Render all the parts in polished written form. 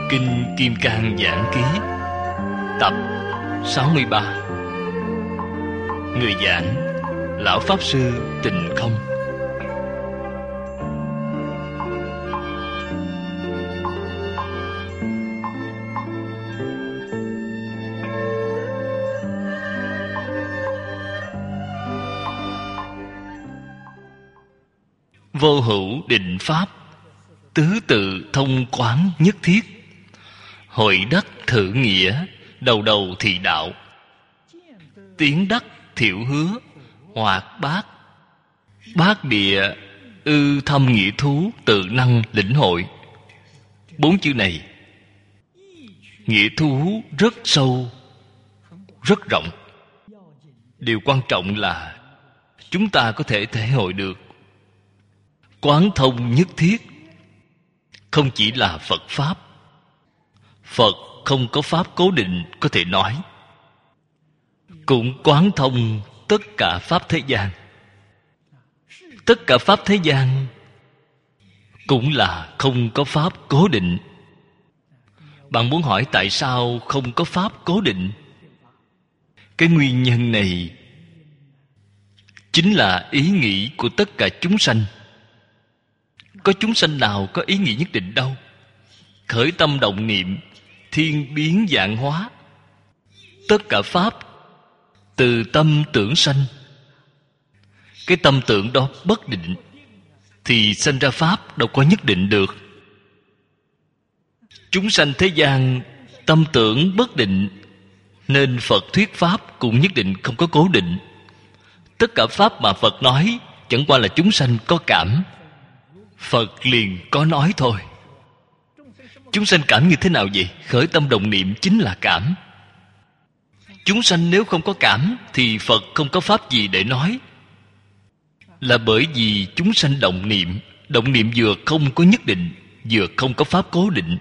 Kinh Kim Cang Giảng Ký tập 63. Người giảng Lão Pháp Sư Tịnh Không. Vô hữu định pháp, tứ tự thông quán nhất thiết. Hội đắc thử nghĩa, đầu đầu thị đạo. Tiến đắc thiểu hứa, hoạt bát. Bát địa ư thâm nghĩa thú, tự năng lĩnh hội. 4 chữ này nghĩa thú rất sâu, rất rộng. Điều quan trọng là chúng ta có thể thể hội được. Quán thông nhất thiết không chỉ là Phật Pháp. Phật không có Pháp cố định có thể nói. Cũng quán thông tất cả Pháp thế gian. Tất cả Pháp thế gian cũng là không có Pháp cố định. Bạn muốn hỏi tại sao không có Pháp cố định? Cái nguyên nhân này chính là ý nghĩ của tất cả chúng sanh. Có chúng sanh nào có ý nghĩ nhất định đâu. Khởi tâm động niệm, thiên biến vạn hóa. Tất cả Pháp từ tâm tưởng sanh. Cái tâm tưởng đó bất định thì sanh ra Pháp đâu có nhất định được. Chúng sanh thế gian tâm tưởng bất định, nên Phật thuyết Pháp cũng nhất định không có cố định. Tất cả Pháp mà Phật nói chẳng qua là chúng sanh có cảm, Phật liền có nói thôi. Chúng sanh cảm như thế nào vậy? Khởi tâm động niệm chính là cảm. Chúng sanh nếu không có cảm thì Phật không có Pháp gì để nói. Là bởi vì chúng sanh động niệm. Động niệm vừa không có nhất định, vừa không có Pháp cố định.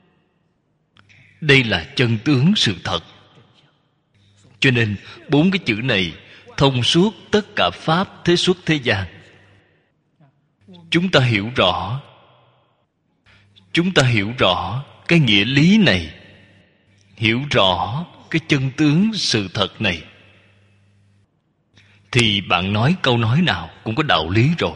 Đây là chân tướng sự thật. Cho nên 4 cái chữ này thông suốt tất cả Pháp thế xuất thế gian. Chúng ta hiểu rõ. Chúng ta hiểu rõ cái nghĩa lý này, hiểu rõ cái chân tướng sự thật này, thì bạn nói câu nói nào cũng có đạo lý rồi.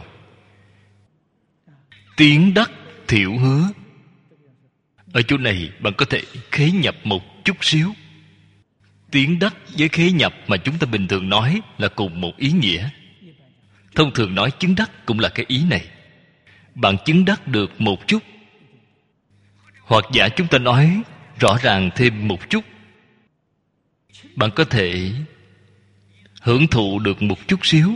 Tiến đắc thiểu hứa. Ở chỗ này bạn có thể khế nhập một chút xíu. Tiến đắc với khế nhập mà chúng ta bình thường nói là cùng một ý nghĩa. Thông thường nói chứng đắc cũng là cái ý này. Bạn chứng đắc được một chút, hoặc giả chúng ta nói rõ ràng thêm một chút, bạn có thể hưởng thụ được một chút xíu.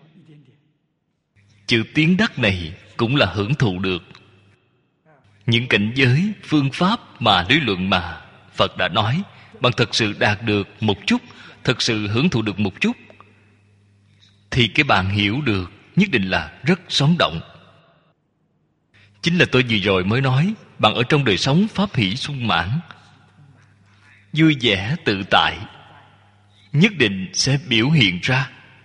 Chữ tiến đắc này cũng là hưởng thụ được. Những cảnh giới, phương pháp mà lý luận mà Phật đã nói, bạn thật sự đạt được một chút, thật sự hưởng thụ được một chút, thì cái bạn hiểu được nhất định là rất sống động. Chính là tôi vừa rồi mới nói, bạn ở trong đời sống pháp hỷ sung mãn, vui vẻ tự tại, nhất định sẽ biểu hiện ra.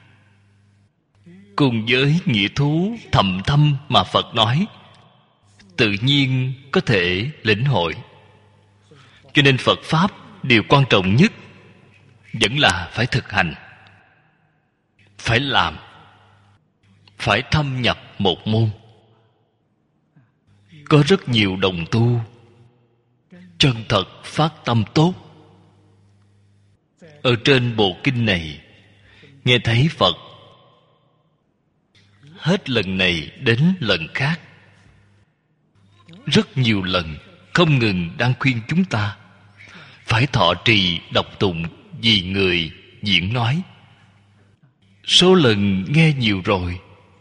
Cùng với nghĩa thú thầm thâm mà Phật nói, tự nhiên có thể lĩnh hội. Cho nên Phật Pháp điều quan trọng nhất vẫn là phải thực hành, phải làm, phải thâm nhập một môn. Có rất nhiều đồng tu chân thật phát tâm tốt. Ở trên bộ kinh này nghe thấy Phật hết lần này đến lần khác, rất nhiều lần không ngừng đang khuyên chúng ta phải thọ trì đọc tụng vì người diễn nói. Số lần nghe nhiều rồi,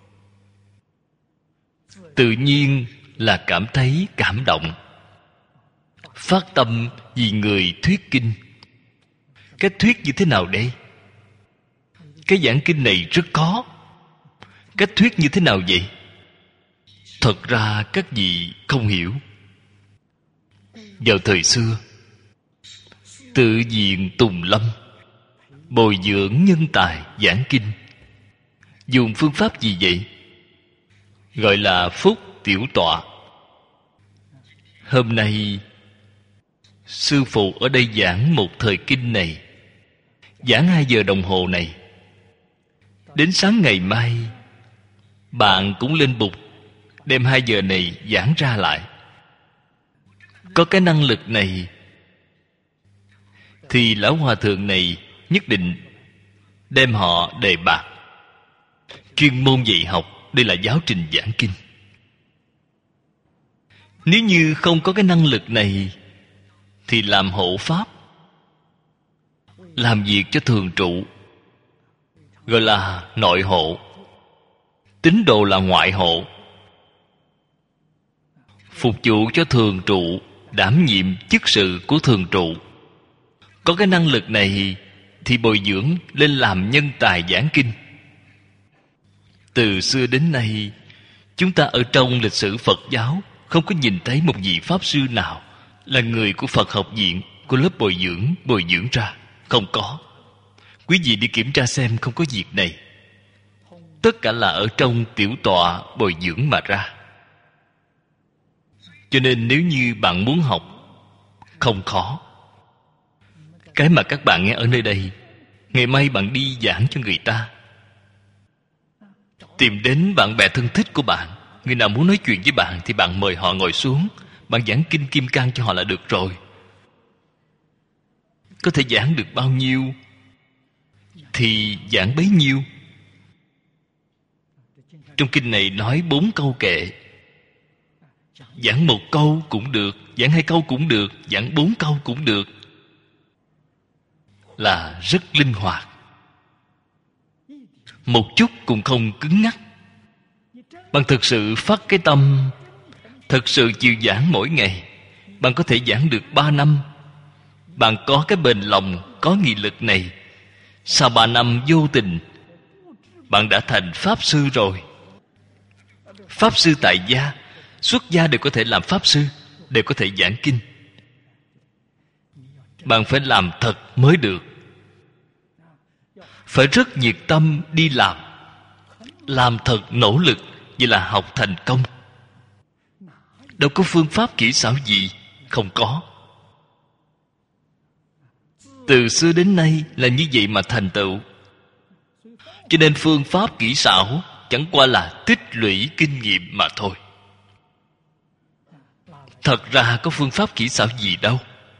tự nhiên là cảm thấy cảm động. Phát tâm vì người thuyết kinh. Cái thuyết như thế nào đây? Cái giảng kinh này rất khó. Cách thuyết như thế nào vậy? Thật ra các vị không hiểu. Vào thời xưa, tự viện Tùng Lâm bồi dưỡng nhân tài giảng kinh. Dùng phương pháp gì vậy? Gọi là phúc tiểu tọa. Hôm nay sư phụ ở đây giảng một thời kinh này, giảng 2 giờ đồng hồ này, đến sáng ngày mai bạn cũng lên bục đem 2 giờ này giảng ra lại. Có cái năng lực này thì lão hòa thượng này nhất định đem họ đề bạt, chuyên môn dạy học. Đây là giáo trình giảng kinh. Nếu như không có cái năng lực này thì làm hộ pháp, làm việc cho thường trụ, gọi là nội hộ. Tín đồ là ngoại hộ, phục vụ cho thường trụ, đảm nhiệm chức sự của thường trụ. Có cái năng lực này thì bồi dưỡng lên làm nhân tài giảng kinh. Từ xưa đến nay, chúng ta ở trong lịch sử Phật giáo không có nhìn thấy một vị Pháp sư nào là người của Phật học viện, của lớp bồi dưỡng ra. Không có. Quý vị đi kiểm tra xem, không có việc này. Tất cả là ở trong tiểu tọa bồi dưỡng mà ra. Cho nên nếu như bạn muốn học, không khó. Cái mà các bạn nghe ở nơi đây, ngày mai bạn đi giảng cho người ta. Tìm đến bạn bè thân thích của bạn, người nào muốn nói chuyện với bạn thì bạn mời họ ngồi xuống, bạn giảng kinh Kim Cang cho họ là được rồi. Có thể giảng được bao nhiêu thì giảng bấy nhiêu. Trong kinh này nói 4 câu kệ. Giảng 1 câu cũng được, giảng 2 câu cũng được, giảng 4 câu cũng được. Là rất linh hoạt, một chút cũng không cứng nhắc. Bạn thực sự phát cái tâm, thực sự chịu giảng mỗi ngày, bạn có thể giảng được 3 năm. Bạn có cái bền lòng, có nghị lực này, sau 3 năm vô tình bạn đã thành Pháp sư rồi. Pháp sư tại gia, xuất gia đều có thể làm Pháp sư, đều có thể giảng kinh. Bạn phải làm thật mới được, phải rất nhiệt tâm đi làm thật nỗ lực, vậy là học thành công. Đâu có phương pháp kỹ xảo gì, không có. Từ xưa đến nay là như vậy mà thành tựu. Cho nên phương pháp kỹ xảo chẳng qua là tích lũy kinh nghiệm mà thôi. Thật ra có phương pháp kỹ xảo gì đâu.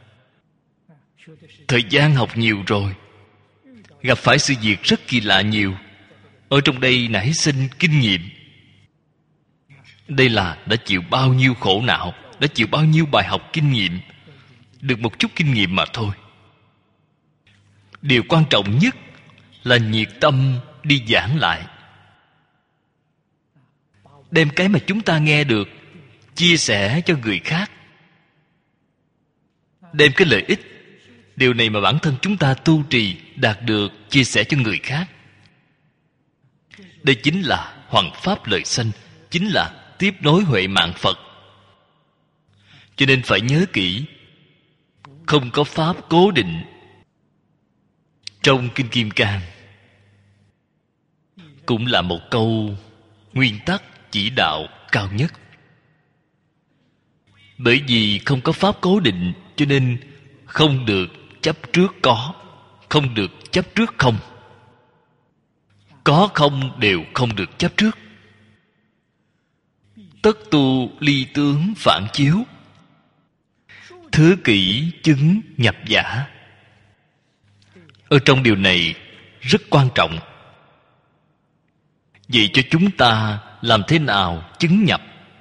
Thời gian học nhiều rồi, gặp phải sự việc rất kỳ lạ nhiều. Ở trong đây nảy sinh kinh nghiệm. Đây là đã chịu bao nhiêu khổ não, đã chịu bao nhiêu bài học kinh nghiệm. Được một chút kinh nghiệm mà thôi. Điều quan trọng nhất là nhiệt tâm đi giảng lại, đem cái mà chúng ta nghe được chia sẻ cho người khác, đem cái lợi ích, điều này mà bản thân chúng ta tu trì đạt được, chia sẻ cho người khác. Đây chính là hoằng pháp lợi sanh, chính là tiếp nối huệ mạng Phật. Cho nên phải nhớ kỹ, không có pháp cố định. Trong Kinh Kim Cang cũng là một câu nguyên tắc chỉ đạo cao nhất. Bởi vì không có pháp cố định, cho nên không được chấp trước có, không được chấp trước không. Có không đều không được chấp trước. Tất tu ly tướng phản chiếu, thứ kỷ chứng nhập giả. Ở trong điều này rất quan trọng. Vậy cho chúng ta làm thế nào chứng nhập?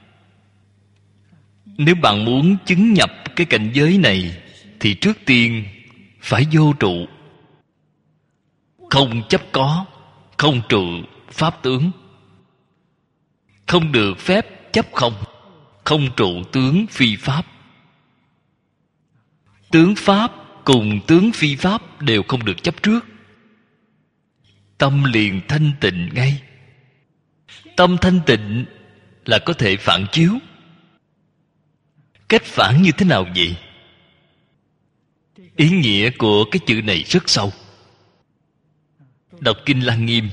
Nếu bạn muốn chứng nhập cái cảnh giới này thì trước tiên phải vô trụ, không chấp có, không trụ pháp tướng. Không được phép chấp không, không trụ tướng phi pháp. Tướng pháp cùng tướng phi pháp đều không được chấp trước. Tâm liền thanh tịnh ngay. Tâm thanh tịnh là có thể phản chiếu. Cách phản như thế nào vậy? Ý nghĩa của cái chữ này rất sâu. Đọc Kinh Lăng Nghiêm,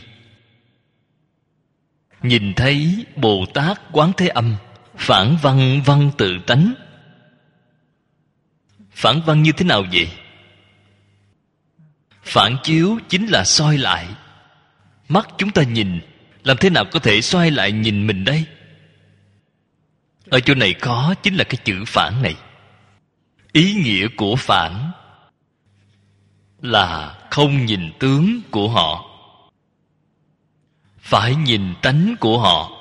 nhìn thấy Bồ Tát Quán Thế Âm phản văn văn tự tánh. Phản văn như thế nào vậy? Phản chiếu chính là soi lại. Mắt chúng ta nhìn, làm thế nào có thể xoay lại nhìn mình đây? Ở chỗ này có chính là cái chữ phản này. Ý nghĩa của phản là không nhìn tướng của họ, phải nhìn tánh của họ.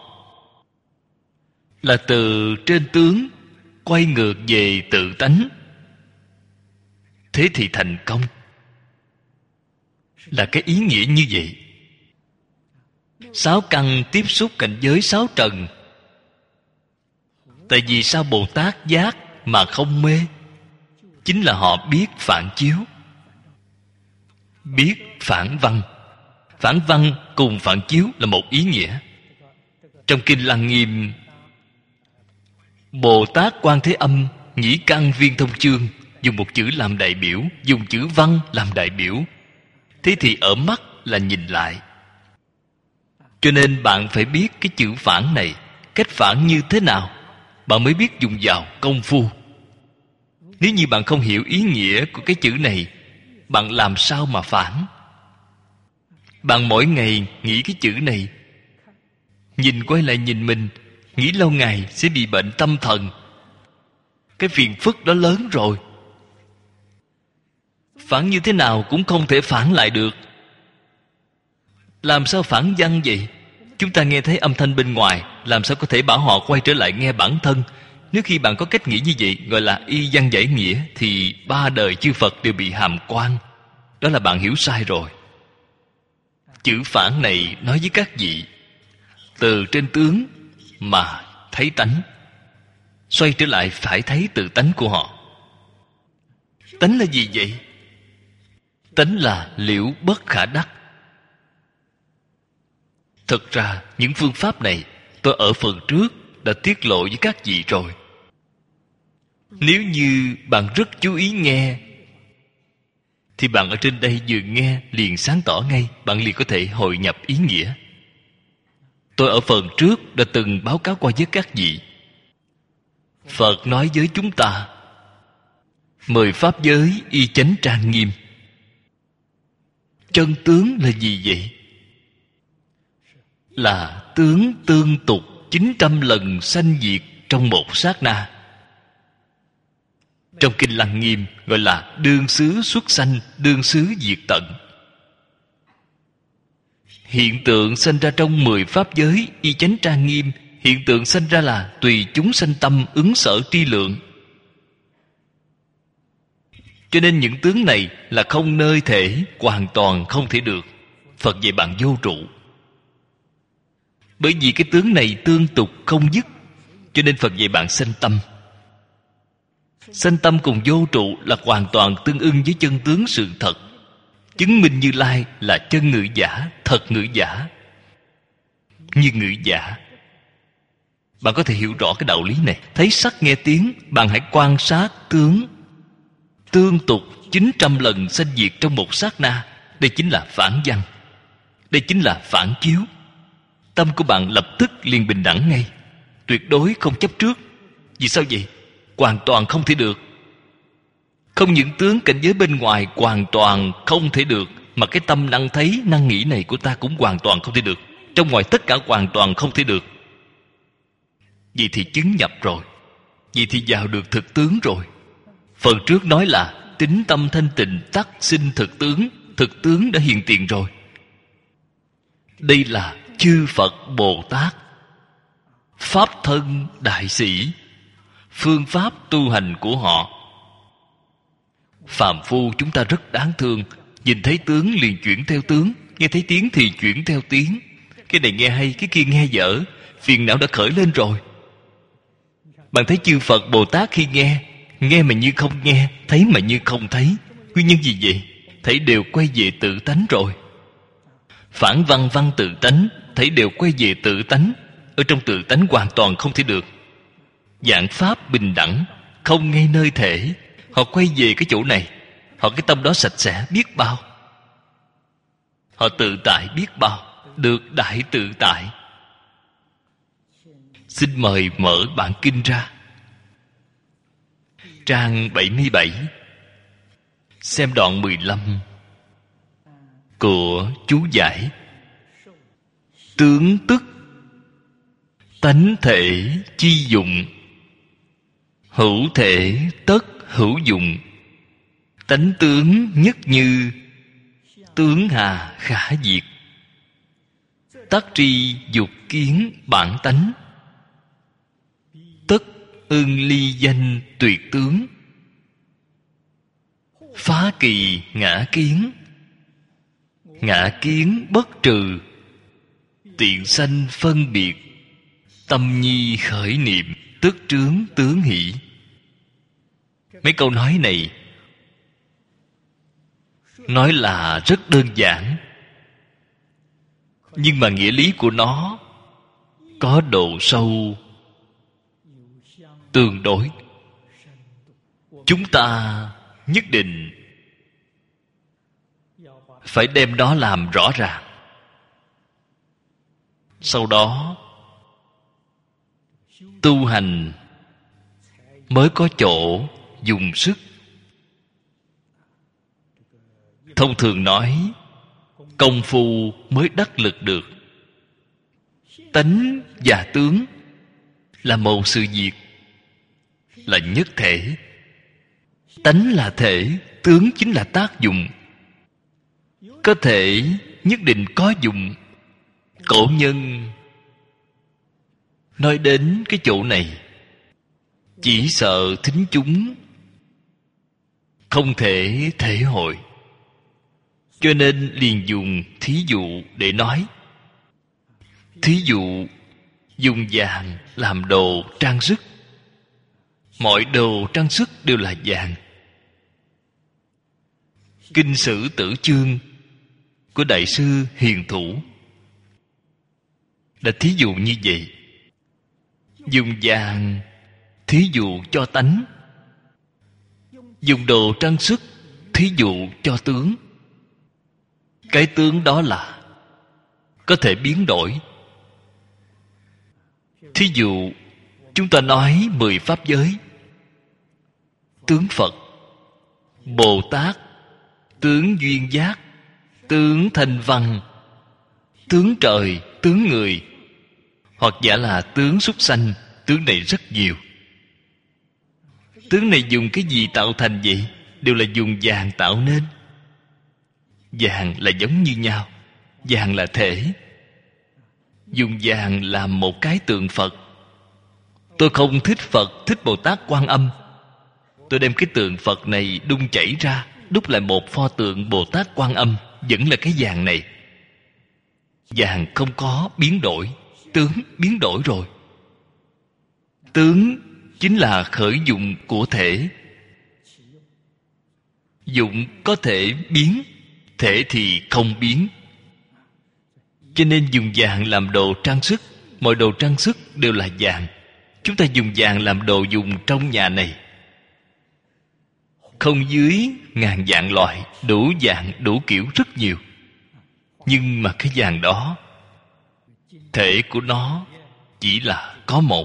Là từ trên tướng quay ngược về tự tánh. Thế thì thành công. Là cái ý nghĩa như vậy. Sáu căn tiếp xúc cảnh giới sáu trần. Tại vì sao Bồ Tát giác mà không mê? Chính là họ biết phản chiếu, biết phản văn. Phản văn cùng phản chiếu là một ý nghĩa. Trong Kinh Lăng Nghiêm, Bồ Tát Quan Thế Âm Nhĩ Căn Viên Thông Chương dùng một chữ làm đại biểu, dùng chữ văn làm đại biểu. Thế thì ở mắt là nhìn lại. Cho nên bạn phải biết cái chữ phản này, cách phản như thế nào, bạn mới biết dùng vào công phu. Nếu như bạn không hiểu ý nghĩa của cái chữ này, bạn làm sao mà phản? Bạn mỗi ngày nghĩ cái chữ này, nhìn quay lại nhìn mình, nghĩ lâu ngày sẽ bị bệnh tâm thần. Cái phiền phức đó lớn rồi. Phản như thế nào cũng không thể phản lại được. Làm sao phản văn vậy? Chúng ta nghe thấy âm thanh bên ngoài, làm sao có thể bảo họ quay trở lại nghe bản thân? Nếu khi bạn có cách nghĩ như vậy, gọi là y văn giải nghĩa, thì ba đời chư Phật đều bị hàm quan. Đó là bạn hiểu sai rồi. Chữ phản này nói với các vị, từ trên tướng mà thấy tánh, xoay trở lại phải thấy tự tánh của họ. Tánh là gì vậy? Tánh là liễu bất khả đắc. Thực ra những phương pháp này tôi ở phần trước đã tiết lộ với các vị rồi. Nếu như bạn rất chú ý nghe, thì bạn ở trên đây vừa nghe liền sáng tỏ ngay, bạn liền có thể hội nhập ý nghĩa. Tôi ở phần trước đã từng báo cáo qua với các vị. Phật nói với chúng ta 10 pháp giới y chánh trang nghiêm. Chân tướng là gì vậy? Là tướng tương tục 900 lần sanh diệt trong một sát na. Trong Kinh Lăng Nghiêm gọi là đương xứ xuất sanh, đương xứ diệt tận. Hiện tượng sanh ra trong 10 pháp giới y chánh trang nghiêm. Hiện tượng sanh ra là tùy chúng sanh tâm ứng sở tri lượng. Cho nên những tướng này là không nơi thể, hoàn toàn không thể được. Phật dạy bạn vô trụ. Bởi vì cái tướng này tương tục không dứt, cho nên Phật dạy bạn sanh tâm. Sanh tâm cùng vô trụ là hoàn toàn tương ưng với chân tướng sự thật. Chứng minh Như Lai là chân ngữ giả, thật ngữ giả. Như ngữ giả. Bạn có thể hiểu rõ cái đạo lý này. Thấy sắc nghe tiếng, bạn hãy quan sát tướng tương tục 900 lần sanh diệt trong một sát na. Đây chính là phản văn. Đây chính là phản chiếu. Tâm của bạn lập tức liền bình đẳng ngay, tuyệt đối không chấp trước. Vì sao vậy? Hoàn toàn không thể được. Không những tướng cảnh giới bên ngoài hoàn toàn không thể được, mà cái tâm năng thấy, năng nghĩ này của ta cũng hoàn toàn không thể được. Trong ngoài tất cả hoàn toàn không thể được. Vậy thì chứng nhập rồi. Vậy thì vào được thực tướng rồi. Phần trước nói là tín tâm thanh tịnh tắc sinh thực tướng. Thực tướng đã hiện tiền rồi. Đây là chư Phật Bồ Tát, pháp thân đại sĩ, phương pháp tu hành của họ. Phàm phu chúng ta rất đáng thương. Nhìn thấy tướng liền chuyển theo tướng, nghe thấy tiếng thì chuyển theo tiếng. Cái này nghe hay, cái kia nghe dở, phiền não đã khởi lên rồi. Bạn thấy chư Phật Bồ Tát khi nghe mà như không nghe, thấy mà như không thấy. Nguyên nhân gì vậy? Thấy đều quay về tự tánh rồi. Phản văn văn tự tánh, thấy đều quay về tự tánh. Ở trong tự tánh hoàn toàn không thể được. Dạng pháp bình đẳng, không ngay nơi thể. Họ quay về cái chỗ này, họ cái tâm đó sạch sẽ biết bao. Họ tự tại biết bao, được đại tự tại. Xin mời mở bản kinh ra. trang 77, xem đoạn 15 của chú giải. Tướng tức tánh thể chi dụng, hữu thể tất hữu dụng. Tánh tướng nhất như, tướng hà khả diệt. Tắc tri dục kiến bản tánh, tất ưng ly danh tuyệt tướng. Phá kỳ ngã kiến, ngã kiến bất trừ. Tiện sanh phân biệt, tâm nhi khởi niệm, tức trướng tướng hỷ. Mấy câu nói này nói là rất đơn giản, nhưng mà nghĩa lý của nó có độ sâu tương đối. Chúng ta nhất định phải đem đó làm rõ ràng, sau đó tu hành mới có chỗ dùng sức. Thông thường nói, công phu mới đắc lực được. Tánh và tướng là một sự việc, là nhất thể. Tánh là thể, tướng chính là tác dụng. Có thể nhất định có dụng. Cổ nhân nói đến cái chỗ này, chỉ sợ thính chúng không thể thể hội, cho nên liền dùng thí dụ để nói. Thí dụ dùng vàng làm đồ trang sức. Mọi đồ trang sức đều là vàng. Kinh Sử Tử Chương của Đại sư Hiền Thủ đã thí dụ như vậy. Dùng vàng thí dụ cho tánh, dùng đồ trang sức thí dụ cho tướng. Cái tướng đó là có thể biến đổi. Thí dụ chúng ta nói 10 pháp giới: tướng Phật, Bồ Tát, tướng duyên giác, tướng thanh văn, tướng trời, tướng người, hoặc giả là tướng súc sanh. Tướng này rất nhiều. Tướng này dùng cái gì tạo thành vậy? Đều là dùng vàng tạo nên. Vàng là giống như nhau, vàng là thể. Dùng vàng làm một cái tượng Phật. Tôi không thích Phật, thích Bồ Tát Quan Âm. Tôi đem cái tượng Phật này đun chảy ra, đúc lại một pho tượng Bồ Tát Quan Âm, vẫn là cái vàng này. Vàng không có biến đổi, tướng biến đổi rồi. Tướng chính là khởi dụng của thể. Dụng có thể biến, thể thì không biến. Cho nên dùng vàng làm đồ trang sức. Mọi đồ trang sức đều là vàng. Chúng ta dùng vàng làm đồ dùng trong nhà này không dưới 1000 vạn loại, đủ dạng đủ kiểu rất nhiều. Nhưng mà cái vàng đó, thể của nó chỉ là có một.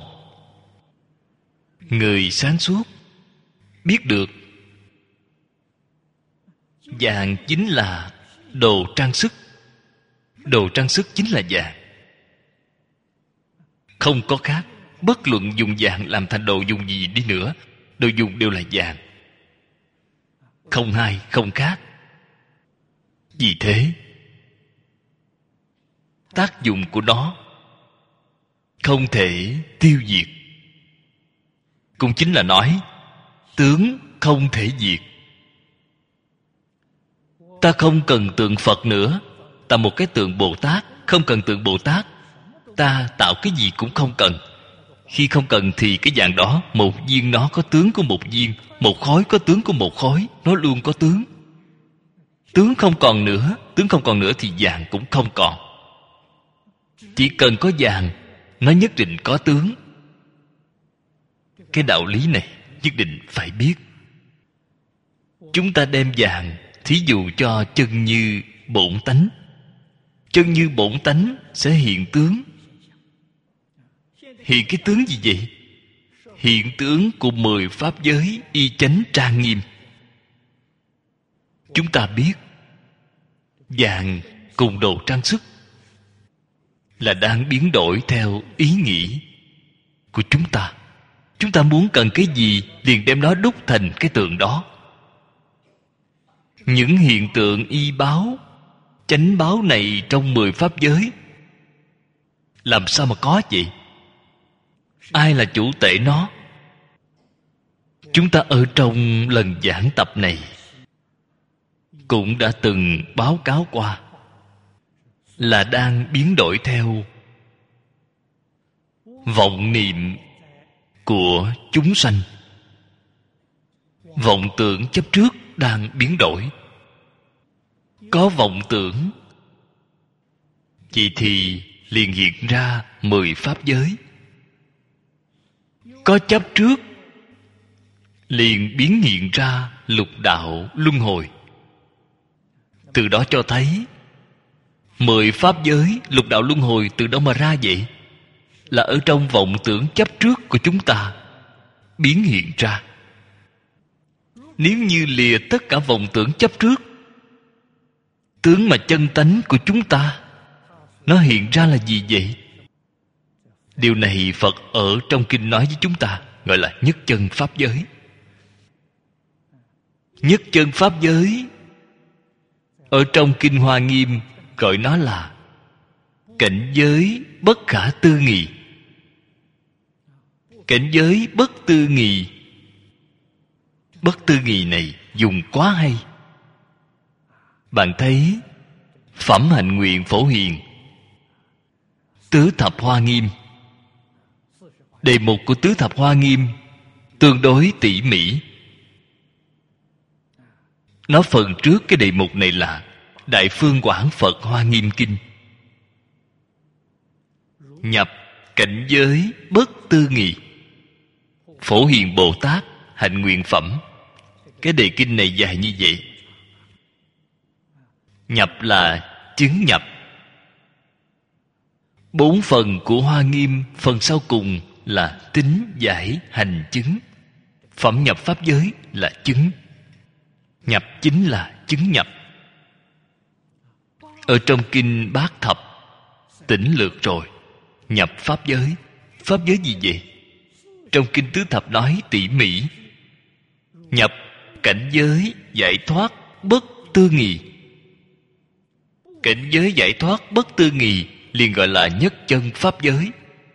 Người sáng suốt biết được vàng chính là đồ trang sức. Đồ trang sức chính là vàng, không có khác. Bất luận dùng vàng làm thành đồ dùng gì đi nữa, đồ dùng đều là vàng, không hai không khác. Vì thế tác dụng của nó không thể tiêu diệt. Cũng chính là nói tướng không thể diệt. Ta không cần tượng Phật nữa, ta một cái tượng Bồ Tát. Không cần tượng Bồ Tát, ta tạo cái gì cũng không cần. Khi không cần thì cái vàng đó, một viên nó có tướng của một viên, một khối có tướng của một khối. Nó luôn có tướng. Tướng không còn nữa, tướng không còn nữa thì vàng cũng không còn. Chỉ cần có vàng, nó nhất định có tướng. Cái đạo lý này nhất định phải biết. Chúng ta đem vàng thí dụ cho chân như bổn tánh. Chân như bổn tánh sẽ hiện tướng. Hiện cái tướng gì vậy? hiện tướng của 10 pháp giới y chánh trang nghiêm. Chúng ta biết vàng cùng đồ trang sức là đang biến đổi theo ý nghĩ của chúng ta. Chúng ta muốn cần cái gì liền đem nó đúc thành cái tượng đó. Những hiện tượng y báo, chánh báo này trong 10 pháp giới làm sao mà có vậy? Ai là chủ tể nó? Chúng ta ở trong lần giảng tập này cũng đã từng báo cáo qua là đang biến đổi theo vọng niệm của chúng sanh. Vọng tưởng chấp trước đang biến đổi. Có vọng tưởng, vậy thì liền hiện ra 10 pháp giới. Có chấp trước, liền biến hiện ra lục đạo luân hồi. Từ đó cho thấy 10 pháp giới lục đạo luân hồi từ đâu mà ra vậy? Là ở trong vọng tưởng chấp trước của chúng ta biến hiện ra. Nếu như lìa tất cả vọng tưởng chấp trước, tướng mà chân tánh của chúng ta nó hiện ra là gì vậy? Điều này Phật ở trong kinh nói với chúng ta, gọi là nhất chân pháp giới. Nhất chân pháp giới ở trong kinh Hoa Nghiêm gọi nó là cảnh giới bất khả tư nghị. Cảnh giới bất tư nghị. Bất tư nghị này dùng quá hay. Bạn thấy Phẩm Hạnh Nguyện Phổ Hiền, Tứ Thập Hoa Nghiêm, đề mục của Tứ Thập Hoa Nghiêm tương đối tỉ mỉ. Nó phần trước cái đề mục này là Đại Phương Quảng Phật Hoa Nghiêm Kinh. Nhập cảnh giới bất tư nghị, Phổ Hiền Bồ Tát Hạnh Nguyện Phẩm. Cái đề kinh này dài như vậy. Nhập là chứng nhập. 4 phần của Hoa Nghiêm, phần sau cùng là tín giải hành chứng. Phẩm nhập pháp giới là chứng. Nhập chính là chứng nhập. Ở trong kinh Bát Thập tỉnh lược rồi. Nhập pháp giới. Pháp giới gì vậy? Trong kinh Tứ Thập nói tỉ mỉ. Nhập cảnh giới giải thoát bất tư nghị. Cảnh giới giải thoát bất tư nghị liền gọi là nhất chân pháp giới.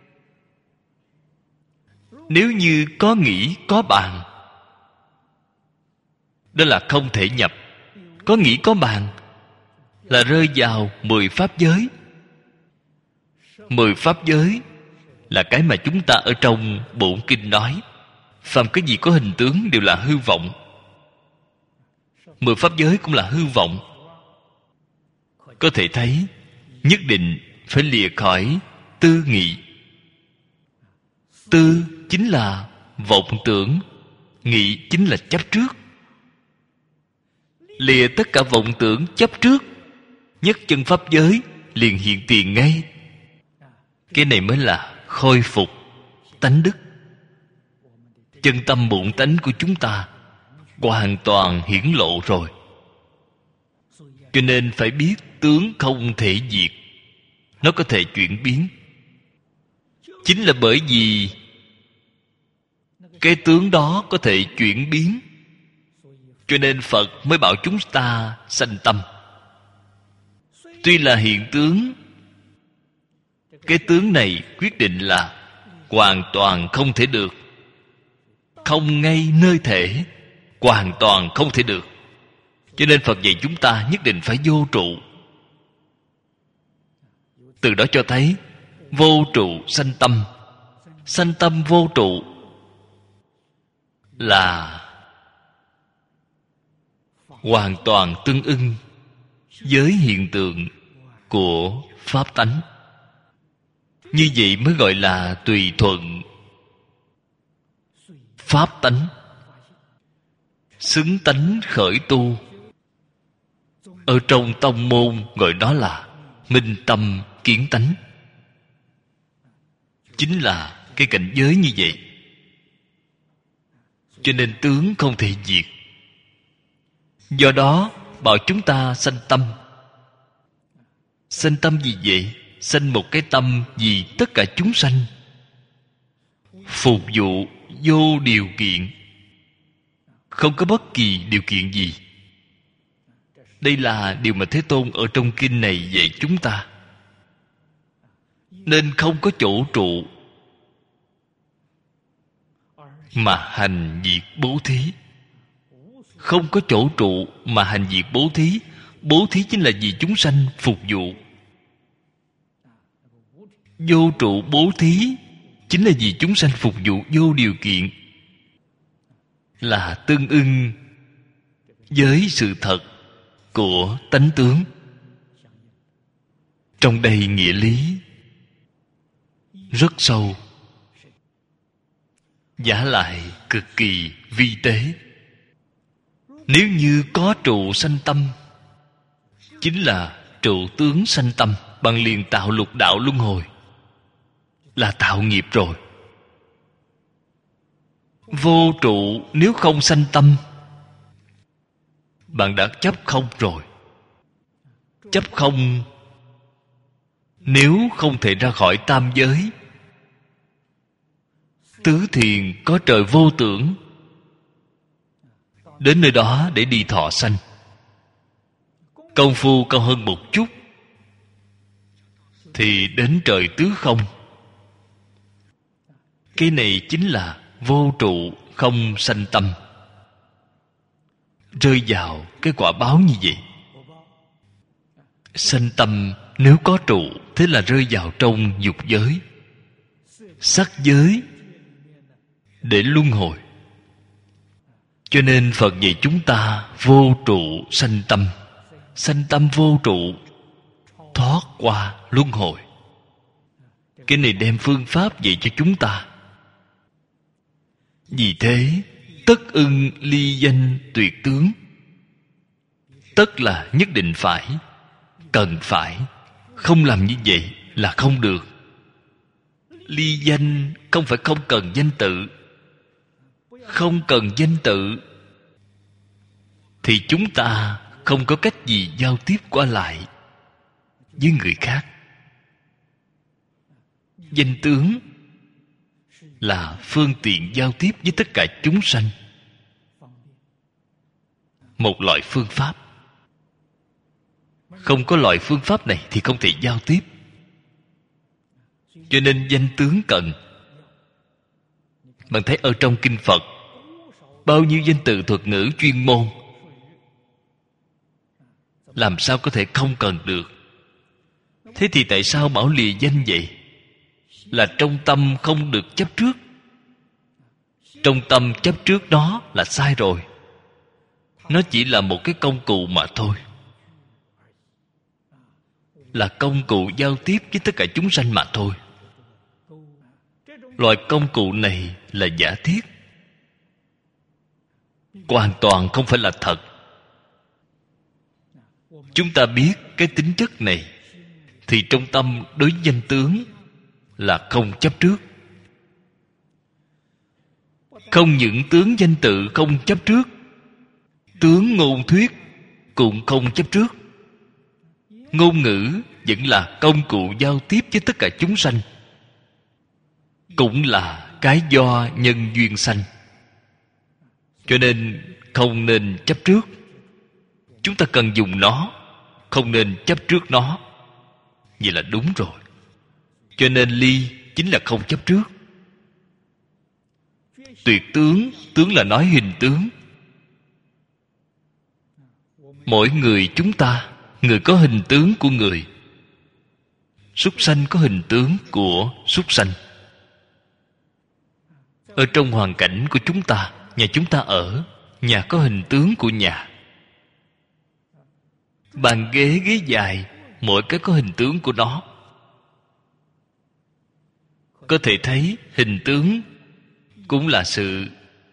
Nếu như có nghĩ có bàn, đó là không thể nhập. Có nghĩ có bàn là rơi vào 10 pháp giới. 10 pháp giới là cái mà chúng ta ở trong bổn kinh nói, phàm cái gì có hình tướng đều là hư vọng. 10 pháp giới cũng là hư vọng. Có thể thấy nhất định phải lìa khỏi tư nghị. Tư chính là vọng tưởng, nghị chính là chấp trước. Lìa tất cả vọng tưởng chấp trước, nhất chân pháp giới liền hiện tiền ngay. Cái này mới là khôi phục tánh đức. Chân tâm bổn tánh của chúng ta hoàn toàn hiển lộ rồi. Cho nên phải biết tướng không thể diệt, nó có thể chuyển biến. Chính là bởi vì cái tướng đó có thể chuyển biến, cho nên Phật mới bảo chúng ta sanh tâm. Tuy là hiện tướng, cái tướng này quyết định là hoàn toàn không thể được. Không ngay nơi thể, hoàn toàn không thể được. Cho nên Phật dạy chúng ta nhất định phải vô trụ. Từ đó cho thấy vô trụ sanh tâm. Sanh tâm vô trụ là hoàn toàn tương ưng với hiện tượng của pháp tánh. Như vậy mới gọi là tùy thuận pháp tánh. Xứng tánh khởi tu. Ở trong tông môn gọi đó là minh tâm kiến tánh. Chính là cái cảnh giới như vậy. cho nên tướng không thể diệt. Do đó bảo chúng ta sanh tâm. Sanh tâm gì vậy? Sanh một cái tâm vì tất cả chúng sanh, phục vụ vô điều kiện, không có bất kỳ điều kiện gì. Đây là điều mà Thế Tôn ở trong kinh này dạy chúng ta. Nên không có chỗ trụ mà hành việc bố thí. Không có chỗ trụ mà hành việc bố thí. Bố thí chính là vì chúng sanh phục vụ. Vô trụ bố thí chính là vì chúng sanh phục vụ vô điều kiện, là tương ưng với sự thật của tánh tướng. Trong đây nghĩa lý rất sâu, vả lại cực kỳ vi tế. Nếu như có trụ sanh tâm, chính là trụ tướng sanh tâm, bằng liền tạo lục đạo luân hồi, là tạo nghiệp rồi. Vô trụ nếu không sanh tâm, bạn đã chấp không rồi. Chấp không nếu không thể ra khỏi tam giới. Tứ thiền có trời vô tưởng, đến nơi đó để đi thọ sanh. Công phu cao hơn một chút thì đến trời tứ không. Cái này chính là vô trụ không sanh tâm, rơi vào cái quả báo như vậy. Sanh tâm nếu có trụ, thế là rơi vào trong dục giới, sắc giới để luân hồi. Cho nên Phật dạy chúng ta vô trụ sanh tâm. Sanh tâm vô trụ, thoát qua luân hồi. Cái này đem phương pháp dạy cho chúng ta. Vì thế tất ưng ly danh tuyệt tướng. Tất là nhất định phải, cần phải. Không làm như vậy là không được. Ly danh không phải không cần danh tự. Không cần danh tự thì chúng ta không có cách gì giao tiếp qua lại với người khác. Danh tướng là phương tiện giao tiếp với tất cả chúng sanh, một loại phương pháp. Không có loại phương pháp này thì không thể giao tiếp. Cho nên danh tướng cần. Bạn thấy ở trong kinh Phật bao nhiêu danh từ thuật ngữ chuyên môn, làm sao có thể không cần được? Thế thì tại sao bảo lìa danh vậy? Là trong tâm không được chấp trước. Trong tâm chấp trước đó là sai rồi. Nó chỉ là một cái công cụ mà thôi. Là công cụ giao tiếp với tất cả chúng sanh mà thôi. Loại công cụ này là giả thiết, hoàn toàn không phải là thật. Chúng ta biết cái tính chất này thì trong tâm đối với danh tướng là không chấp trước. Không những tướng danh tự không chấp trước, tướng ngôn thuyết cũng không chấp trước. Ngôn ngữ vẫn là công cụ giao tiếp với tất cả chúng sanh, cũng là cái do nhân duyên sanh. Cho nên không nên chấp trước. Chúng ta cần dùng nó, không nên chấp trước nó. Vậy là đúng rồi. Cho nên ly chính là không chấp trước. Tuyệt tướng, tướng là nói hình tướng. Mỗi người chúng ta, người có hình tướng của người, súc sanh có hình tướng của súc sanh. Ở trong hoàn cảnh của chúng ta, nhà chúng ta ở, nhà có hình tướng của nhà. Bàn ghế, ghế dài, mỗi cái có hình tướng của nó. Có thể thấy hình tướng cũng là sự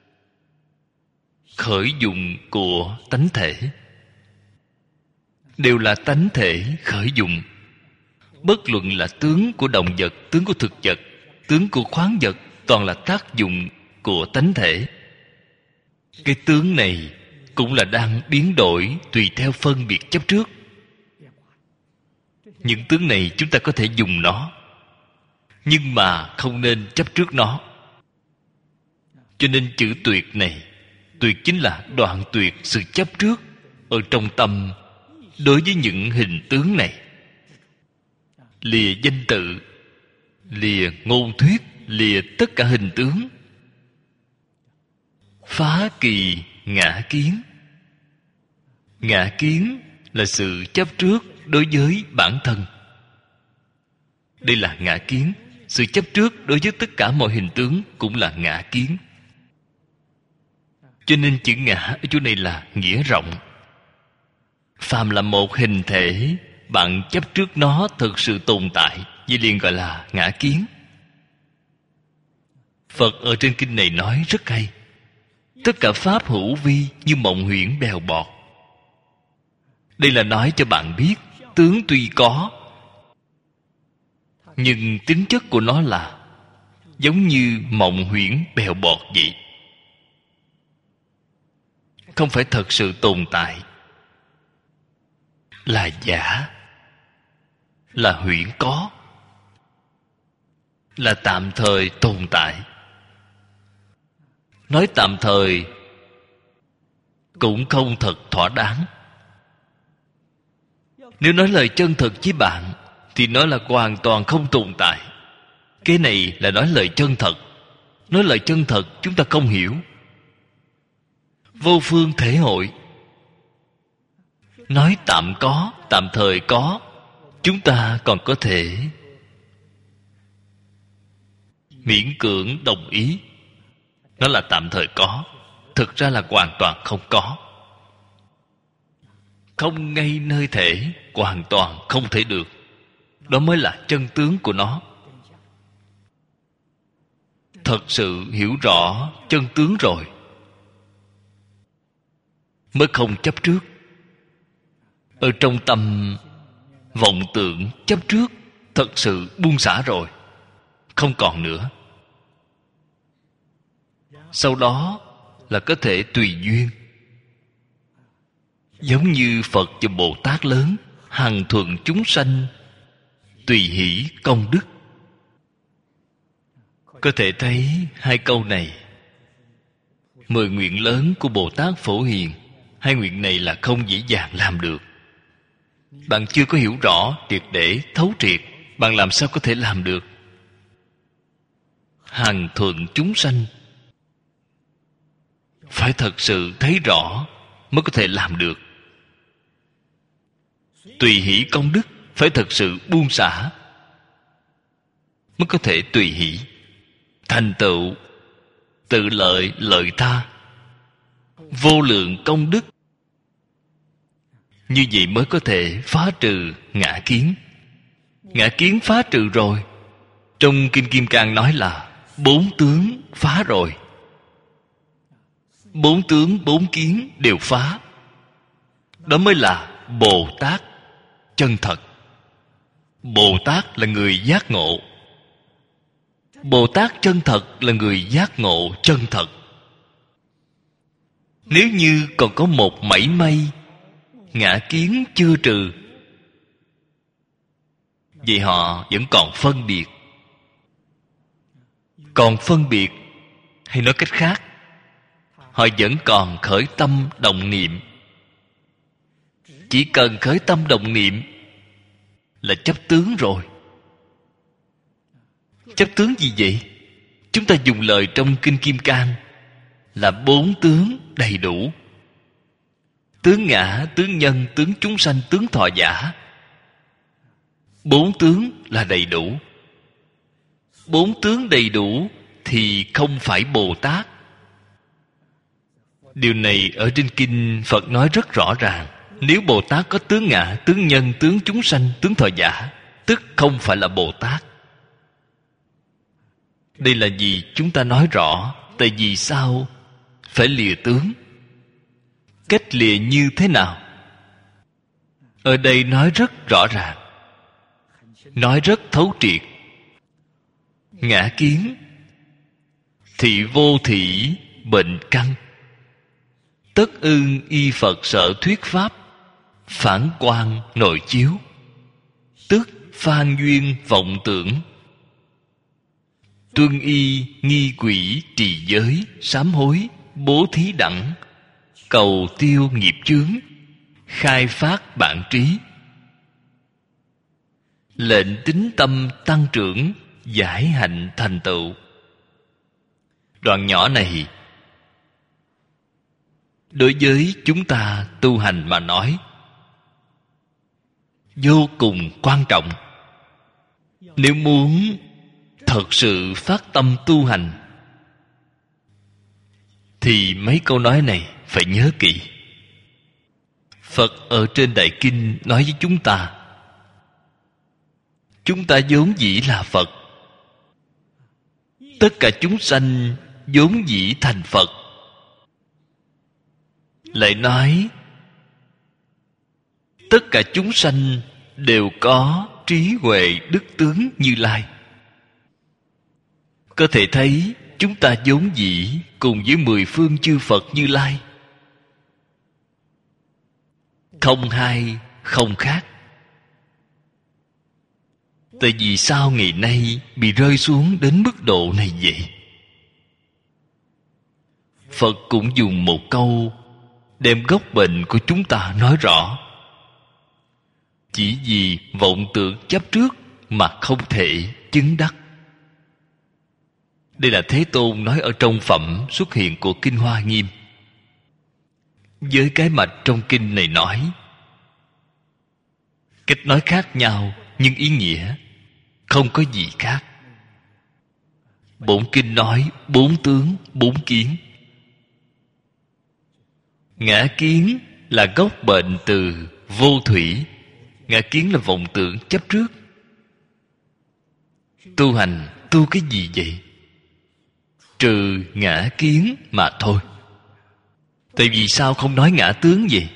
khởi dụng của tánh thể. Đều là tánh thể khởi dụng. Bất luận là tướng của động vật, tướng của thực vật, tướng của khoáng vật, toàn là tác dụng của tánh thể. Cái tướng này cũng là đang biến đổi tùy theo phân biệt chấp trước. Những tướng này chúng ta có thể dùng nó, nhưng mà không nên chấp trước nó. Cho nên chữ tuyệt này, tuyệt chính là đoạn tuyệt sự chấp trước ở trong tâm đối với những hình tướng này. Lìa danh tự, lìa ngôn thuyết, lìa tất cả hình tướng. Phá kỳ ngã kiến. Ngã kiến là sự chấp trước đối với bản thân. Đây là ngã kiến. Sự chấp trước đối với tất cả mọi hình tướng cũng là ngã kiến. Cho nên chữ ngã ở chỗ này là nghĩa rộng. Phàm là một hình thể, bạn chấp trước nó thực sự tồn tại, vậy liền gọi là ngã kiến. Phật ở trên kinh này nói rất hay. Tất cả pháp hữu vi như mộng huyễn bèo bọt. Đây là nói cho bạn biết, tướng tuy có, nhưng tính chất của nó là giống như mộng huyễn bèo bọt vậy, không phải thật sự tồn tại, là giả, là huyễn có, là tạm thời tồn tại. Nói tạm thời cũng không thật thỏa đáng. Nếu nói lời chân thật với bạn thì nó là hoàn toàn không tồn tại. Cái này là nói lời chân thật. Nói lời chân thật chúng ta không hiểu, vô phương thể hội. Nói tạm có, tạm thời có, chúng ta còn có thể miễn cưỡng đồng ý. Nó là tạm thời có, thực ra là hoàn toàn không có. Không ngay nơi thể, hoàn toàn không thể được. Đó mới là chân tướng của nó. Thật sự hiểu rõ chân tướng rồi mới không chấp trước. Ở trong tâm vọng tưởng chấp trước thật sự buông xả rồi, không còn nữa. Sau đó là có thể tùy duyên. Giống như Phật và Bồ Tát lớn hằng thuận chúng sanh, tùy hỷ công đức. Có thể thấy hai câu này, 10 nguyện lớn của Bồ Tát Phổ Hiền, hai nguyện này là không dễ dàng làm được. Bạn chưa có hiểu rõ triệt để thấu triệt, bạn làm sao có thể làm được? Hằng thuận chúng sanh, phải thật sự thấy rõ mới có thể làm được. Tùy hỷ công đức, phải thật sự buông xả mới có thể tùy hỷ. Thành tựu tự lợi lợi tha, vô lượng công đức. Như vậy mới có thể phá trừ ngã kiến. Ngã kiến phá trừ rồi, trong Kinh Kim Cang nói là 4 tướng phá rồi. 4 tướng 4 kiến đều phá. Đó mới là Bồ Tát chân thật. Bồ Tát là người giác ngộ. Bồ Tát chân thật là người giác ngộ chân thật. Nếu như còn có một mảy may ngã kiến chưa trừ, vậy họ vẫn còn phân biệt. Còn phân biệt, hay nói cách khác, họ vẫn còn khởi tâm động niệm. Chỉ cần khởi tâm động niệm là chấp tướng rồi. Chấp tướng gì vậy? Chúng ta dùng lời trong Kinh Kim Cang là 4 tướng đầy đủ. Tướng ngã, tướng nhân, tướng chúng sanh, tướng thọ giả. 4 tướng là đầy đủ. 4 tướng đầy đủ thì không phải Bồ Tát. Điều này ở trên Kinh Phật nói rất rõ ràng. Nếu Bồ Tát có tướng ngã, tướng nhân, tướng chúng sanh, tướng thọ giả, tức không phải là Bồ Tát. Đây là gì chúng ta nói rõ. Tại vì sao phải lìa tướng? Cách lìa như thế nào? Ở đây nói rất rõ ràng, nói rất thấu triệt. Ngã kiến, thị vô thị bệnh căn. tất ưng y Phật sở thuyết pháp, phản quan nội chiếu, tức phan duyên vọng tưởng, tuân y nghi quỷ trì giới, sám hối bố thí đẳng, cầu tiêu nghiệp chướng, khai phát bản trí, lệnh tín tâm tăng trưởng, giải hạnh thành tựu. Đoạn nhỏ này đối với chúng ta tu hành mà nói vô cùng quan trọng. Nếu muốn thật sự phát tâm tu hành thì mấy câu nói này phải nhớ kỹ. Phật ở trên Đại Kinh nói với chúng ta vốn dĩ là Phật, tất cả chúng sanh vốn dĩ thành Phật. Lại nói tất cả chúng sanh đều có trí huệ đức tướng Như Lai. Có thể thấy chúng ta vốn dĩ cùng với 10 phương chư Phật Như Lai, không hai không khác. Tại vì sao ngày nay bị rơi xuống đến mức độ này vậy? Phật cũng dùng một câu đem gốc bệnh của chúng ta nói rõ. Chỉ vì vọng tưởng chấp trước mà không thể chứng đắc. Đây là Thế Tôn nói ở trong phẩm xuất hiện của Kinh Hoa Nghiêm. Với cái mạch trong kinh này nói, cách nói khác nhau nhưng ý nghĩa không có gì khác. Bổn kinh nói 4 tướng 4 kiến. Ngã kiến là gốc bệnh từ vô thủy. Ngã kiến là vọng tưởng chấp trước. Tu hành tu cái gì vậy? Trừ ngã kiến mà thôi. Tại vì sao không nói ngã tướng vậy?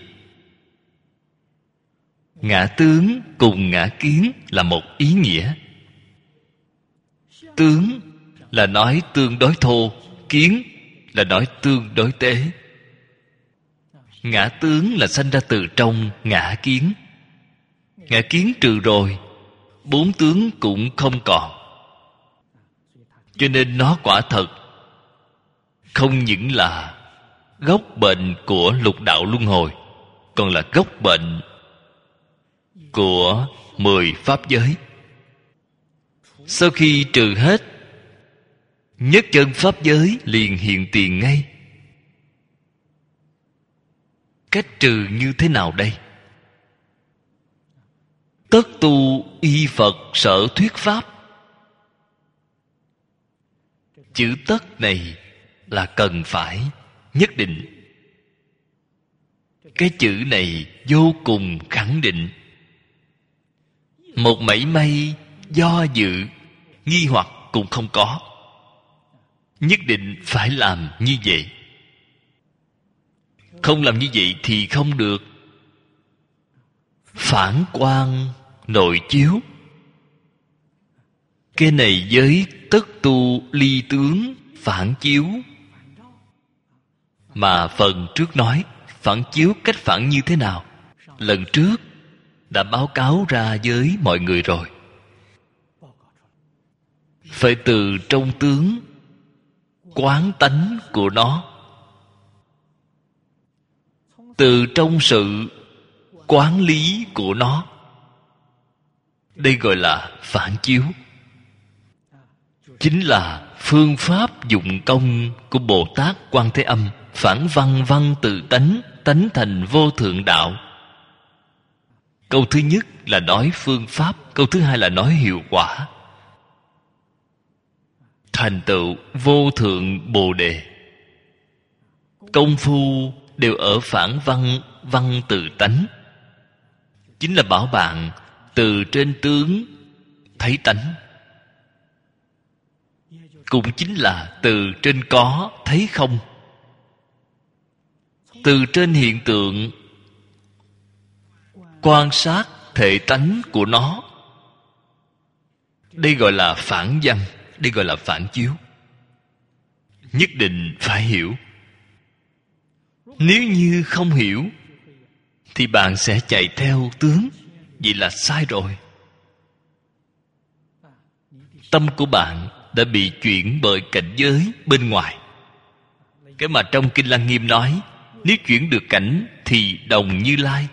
Ngã tướng cùng ngã kiến là một ý nghĩa. Tướng là nói tương đối thô, kiến là nói tương đối tế. Ngã tướng là sanh ra từ trong ngã kiến. Ngã kiến trừ rồi, 4 tướng cũng không còn. Cho nên nó quả thật không những là gốc bệnh của lục đạo luân hồi, còn là gốc bệnh của 10 pháp giới. Sau khi trừ hết, nhất chân pháp giới liền hiện tiền ngay. Cách trừ như thế nào đây? Tất tu y Phật sở thuyết pháp. Chữ tất này là cần phải, nhất định. Cái chữ này vô cùng khẳng định. Một mảy may do dự, nghi hoặc cũng không có. Nhất định phải làm như vậy. Không làm như vậy thì không được. Phản quan nội chiếu. Cái này với tất tu ly tướng phản chiếu. Mà phần trước nói phản chiếu cách phản như thế nào, lần trước đã báo cáo ra với mọi người rồi. Phải từ trong tướng quán tánh của nó, từ trong sự quán lý của nó. Đây gọi là phản chiếu. Chính là phương pháp dụng công của Bồ Tát Quan Thế Âm. Phản văn văn tự tánh, tánh thành vô thượng đạo. Câu thứ nhất là nói phương pháp, câu thứ hai là nói hiệu quả. Thành tựu vô thượng Bồ Đề. Công phu đều ở phản văn văn tự tánh. Chính là bảo bạn từ trên tướng thấy tánh. Cũng chính là từ trên có thấy không. Từ trên hiện tượng quan sát thể tánh của nó. Đây gọi là phản văn, đây gọi là phản chiếu. Nhất định phải hiểu. Nếu như không hiểu thì bạn sẽ chạy theo tướng. Vậy là sai rồi. Tâm của bạn đã bị chuyển bởi cảnh giới bên ngoài. Cái mà trong Kinh Lăng Nghiêm nói, nếu chuyển được cảnh thì đồng Như Lai.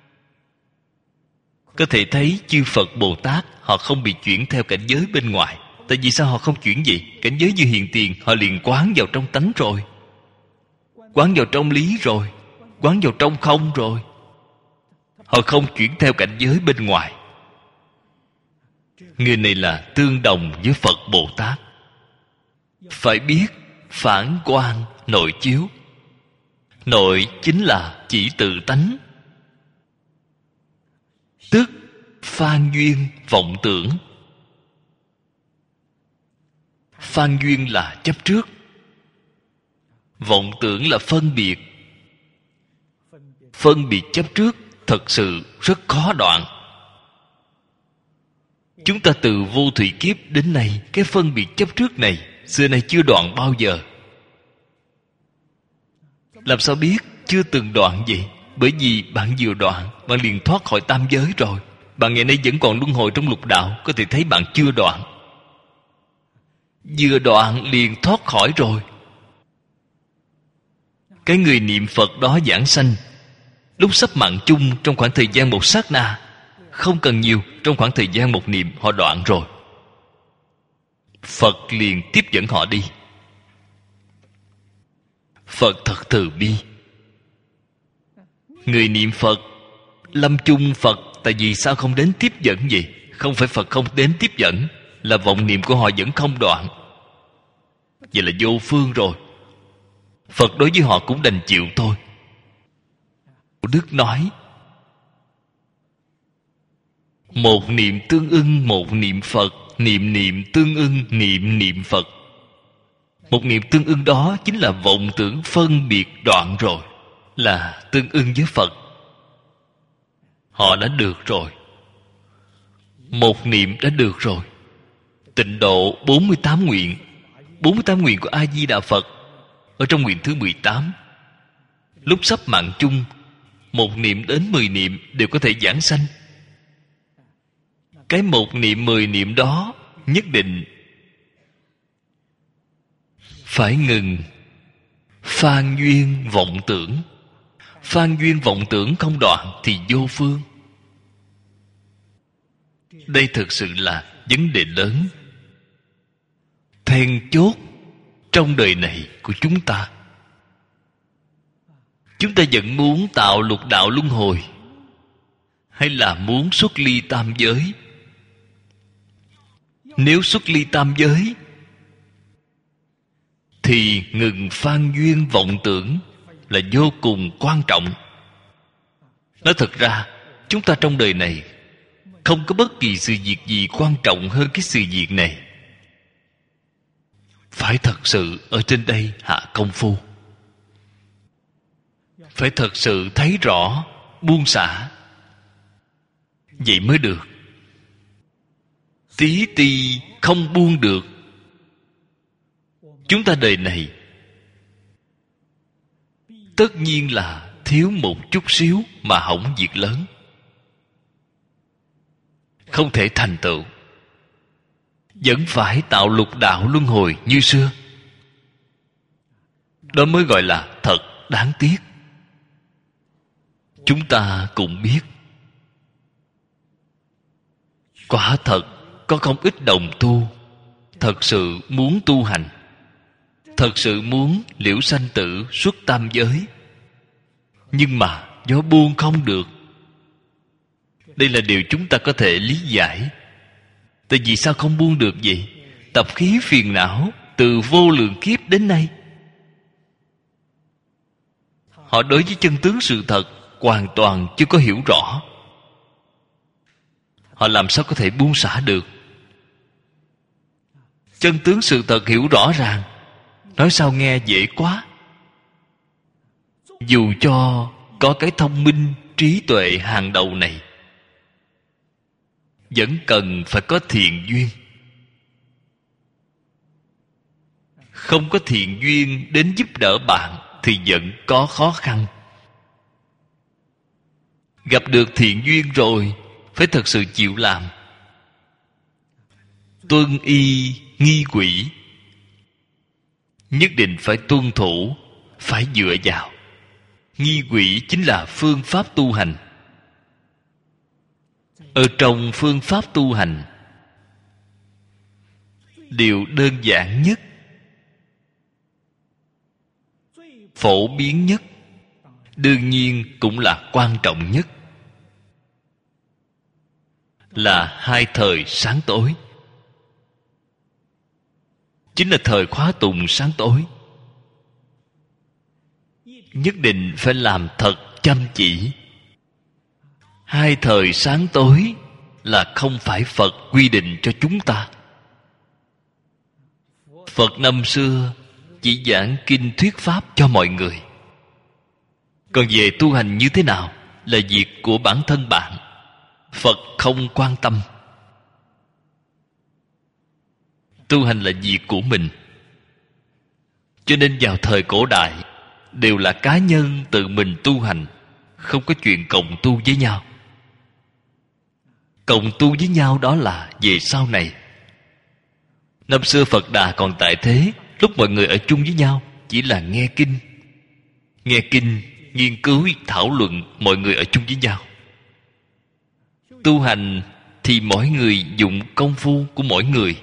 Có thể thấy chư Phật Bồ Tát họ không bị chuyển theo cảnh giới bên ngoài. Tại vì sao họ không chuyển gì? Cảnh giới như hiện tiền họ liền quán vào trong tánh rồi, quán vào trong lý rồi, quán vào trong không rồi. Họ không chuyển theo cảnh giới bên ngoài. Người này là tương đồng với Phật Bồ Tát. Phải biết phản quang nội chiếu. Nội chính là chỉ tự tánh, tức phan duyên vọng tưởng. Phan duyên là chấp trước, vọng tưởng là phân biệt. Phân biệt chấp trước thật sự rất khó đoạn. Chúng ta từ vô thủy kiếp đến nay, cái phân biệt chấp trước này xưa nay chưa đoạn bao giờ. Làm sao biết chưa từng đoạn vậy? Bởi vì bạn vừa đoạn, bạn liền thoát khỏi tam giới rồi. Bạn ngày nay vẫn còn luân hồi trong lục đạo, có thể thấy bạn chưa đoạn. Vừa đoạn liền thoát khỏi rồi. Cái người niệm Phật đó giảng sanh, lúc sắp mạng chung trong khoảng thời gian một sát na, không cần nhiều, trong khoảng thời gian một niệm họ đoạn rồi. Phật liền tiếp dẫn họ đi. Phật thật từ bi. Người niệm Phật lâm chung Phật, tại vì sao không đến tiếp dẫn vậy? Không phải Phật không đến tiếp dẫn, là vọng niệm của họ vẫn không đoạn. Vậy là vô phương rồi. Phật đối với họ cũng đành chịu thôi. Đức nói, một niệm tương ưng một niệm Phật, niệm niệm tương ưng niệm niệm Phật. Một niệm tương ưng đó chính là vọng tưởng phân biệt đoạn rồi, là tương ưng với Phật. Họ đã được rồi. Một niệm đã được rồi. Tịnh độ 48 nguyện. 48 nguyện của A-di-đà Phật ở trong nguyện thứ 18. Lúc sắp mạng chung, một niệm đến 10 niệm đều có thể giảng sanh. Cái một niệm 10 niệm đó nhất định phải ngừng phan duyên vọng tưởng. Phan duyên vọng tưởng không đoạn thì vô phương. Đây thực sự là vấn đề lớn, then chốt trong đời này của chúng ta. Chúng ta vẫn muốn tạo lục đạo luân hồi, hay là muốn xuất ly tam giới? Nếu xuất ly tam giới thì ngừng phan duyên vọng tưởng là vô cùng quan trọng. Nói thật ra, chúng ta trong đời này không có bất kỳ sự việc gì quan trọng hơn cái sự việc này. Phải thật sự ở trên đây hạ công phu. Phải thật sự thấy rõ, buông xả, vậy mới được. Tí ti không buông được, chúng ta đời này tất nhiên là thiếu một chút xíu mà hỏng việc lớn, không thể thành tựu. Vẫn phải tạo lục đạo luân hồi như xưa. Đó mới gọi là thật đáng tiếc. Chúng ta cũng biết, quả thật có không ít đồng tu thật sự muốn tu hành, thật sự muốn liễu sanh tử xuất tam giới, nhưng mà do buông không được. Đây là điều chúng ta có thể lý giải. Tại vì sao không buông được vậy? Tập khí phiền não từ vô lượng kiếp đến nay, họ đối với chân tướng sự thật hoàn toàn chưa có hiểu rõ. Họ làm sao có thể buông xả được? Chân tướng sự thật hiểu rõ ràng, nói sao nghe dễ quá. Dù cho có cái thông minh trí tuệ hàng đầu này, vẫn cần phải có thiện duyên. Không có thiện duyên đến giúp đỡ bạn thì vẫn có khó khăn. Gặp được thiện duyên rồi, phải thật sự chịu làm. Tuân y nghi quỷ, nhất định phải tuân thủ, phải dựa vào. Nghi quỷ chính là phương pháp tu hành. Ở trong phương pháp tu hành, điều đơn giản nhất, phổ biến nhất, đương nhiên cũng là quan trọng nhất, là hai thời sáng tối. Chính là thời khóa tụng sáng tối. Nhất định phải làm thật chăm chỉ. Hai thời sáng tối là không phải Phật quy định cho chúng ta. Phật năm xưa chỉ giảng kinh thuyết pháp cho mọi người. Còn về tu hành như thế nào là việc của bản thân bạn. Phật không quan tâm. Tu hành là việc của mình. Cho nên vào thời cổ đại đều là cá nhân tự mình tu hành, không có chuyện cộng tu với nhau. Cộng tu với nhau đó là về sau này. Năm xưa Phật Đà còn tại thế, lúc mọi người ở chung với nhau chỉ là nghe kinh. Nghe kinh, nghiên cứu, thảo luận, mọi người ở chung với nhau. Tu hành thì mỗi người dụng công phu của mỗi người.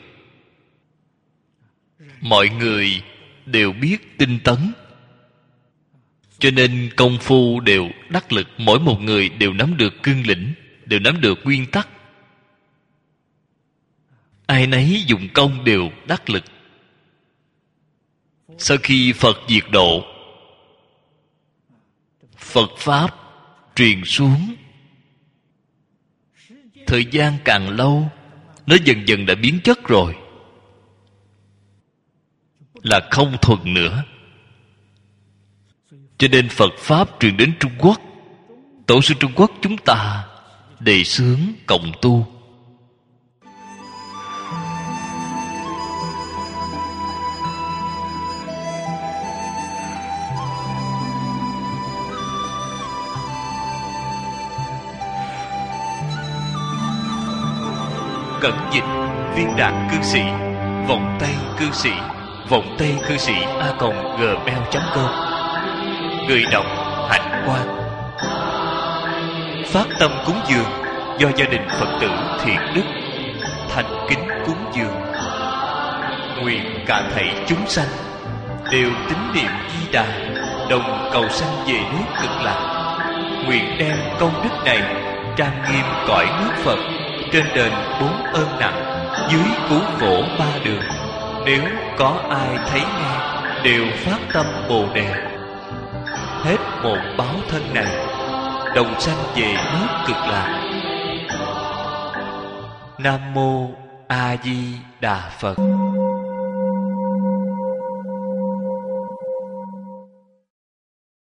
Mọi người đều biết tinh tấn, cho nên công phu đều đắc lực. Mỗi một người đều nắm được cương lĩnh, đều nắm được nguyên tắc. Ai nấy dùng công đều đắc lực. Sau khi Phật diệt độ, Phật Pháp truyền xuống, thời gian càng lâu, nó dần dần đã biến chất rồi, là không thuần nữa. Cho nên Phật Pháp truyền đến Trung Quốc. Tổ sư Trung Quốc chúng ta đề xướng cộng tu. Cẩn dịch Viên Đạt Cư Sĩ, Vọng Tây Cư Sĩ, Vọng Tây Cư Sĩ @gmail.com. Người đọc Hạnh Quang. Phát tâm cúng dường do gia đình Phật tử Thiện Đức thành kính cúng dường. Nguyện cả thảy chúng sanh đều tín niệm Di Đà, đồng cầu sanh về nước Cực Lạc. Nguyện đem công đức này trang nghiêm cõi nước Phật, trên đền 4 ơn nặng, dưới cứu khổ 3 đường. Nếu có ai thấy nghe, đều phát tâm Bồ Đề, hết một báo thân này, đồng sanh về nước Cực Lạc. Nam mô A Di Đà Phật.